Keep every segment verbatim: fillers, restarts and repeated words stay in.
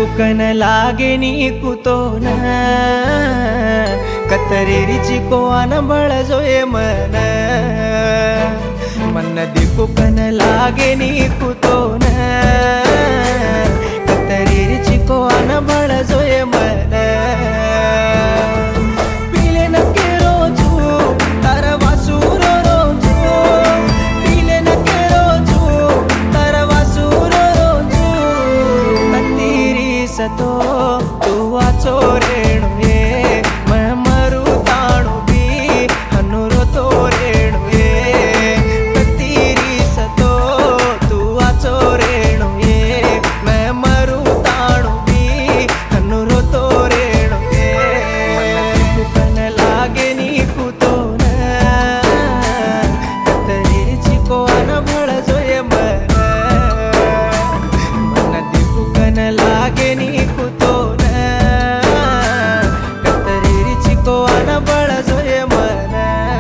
दिपुकन लागे नीकुतोन कतरेरिचिको अनबळ जोये मन मन दिपुकन लागे नीकुतोन कतरेरिचिको अनबळ जोये मन पीले नके रोजू तरवासूर रोजू पीले नके रोजू तरवासूर रोजू कत्तीरी सतो तू वाचो रेणु ये मैं मरू ताणु भी हनुरो तो रेणु ये कत्तीरी सतो तू वाचो रेणु ये मैं मरू ताणु भी हनुरो तो रेणु ये दिपुकन लागे नीकुतोन कतरेरिचिको अनबळ जोये मन मन दिपुकन लागे नीकुतोन कतरेरिचिको अनबळ जोये मन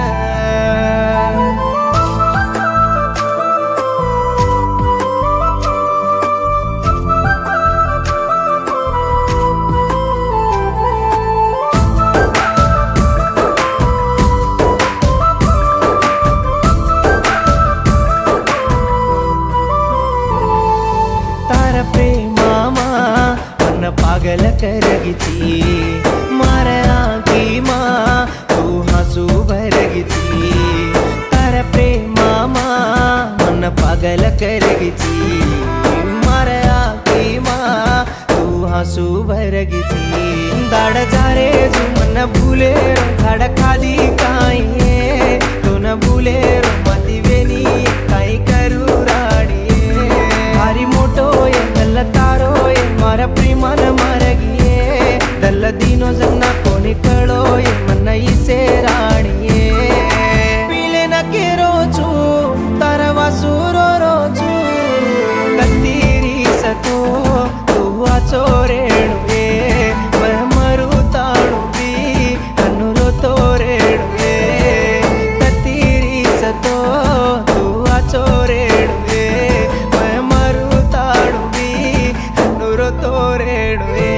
तारा प्रेमामा मन पागल करगिची मारा आँखी मा तू हंसू भरगिची तारा प्रेमामा मन पागल करगिची मारा आँखी मा तू हंसू भरगिची दाड जारे जू मन भूले झाड खाली काई तू न भूले माती वेनी काई करू राणी भारी मोटो ये दल्ल तारो ये मारा प्रेमान मारगिये दल्ल दीनो जन्ना कोणी कळो ये मन इसे राणी पीले नके रोजू तरवासूर रोजू कत्तीरी सतो तू वाचो रेणु ये मैं मरू ताणु भी हनुरो तो रेणु ये कत्तीरी सतो तू वाचो रेणु ये मैं मरू ताणु भी हनुरो तो रेणु ये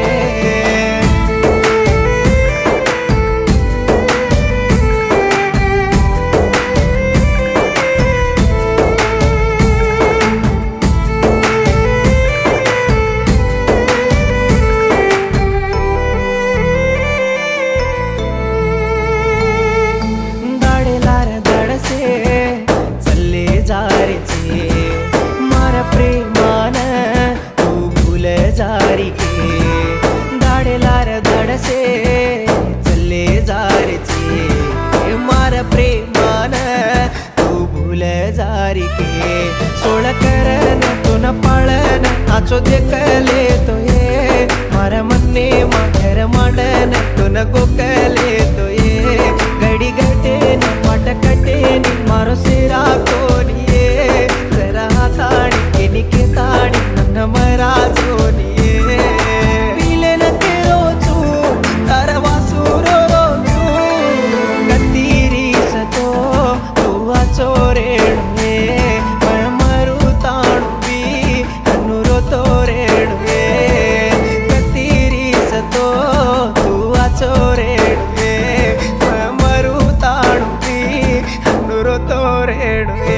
मारा प्रेमान तू भूल जारी के दाड़े लार दड़ से चले जारे चे मारा प्रेमान तू भूल जारी के सोळ करन तू न पाळन आचो देखले तो ये मारा मन्ने माघर मांडन तू न गोकले तो ये गडी गटेन वाट कटेन मारो सिरा कोनी जरा हाताणी केनी के ताणी नन्न मरा जोनी पीले नके रोजू तरवासूर रोजू कत्तीरी सतो तू वाचो रेणु ये मैं मरू ताणु भी हनुरो तो रेणु ये कत्तीरी सतो तू वाचो रेणु ये मैं मरू ताणु भी हनुरो तो रेणु ये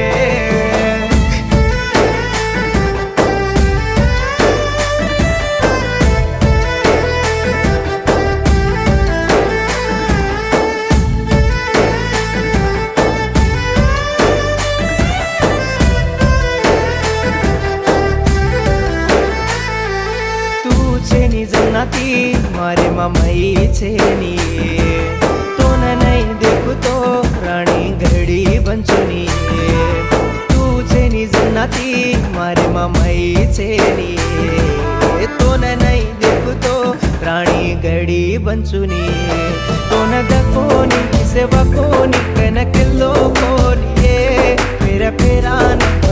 जन्नाती मारे मामाई छेनी तो न नहीं देखू तो राणी घडी बंचुनी तू छेनी जन्नाती मारे मामाई छेनी तो न नहीं देखू तो राणी घडी बंचुनी तो न दकोनी सेवा कोनी कन किल्लो कोनी मेरा पेरान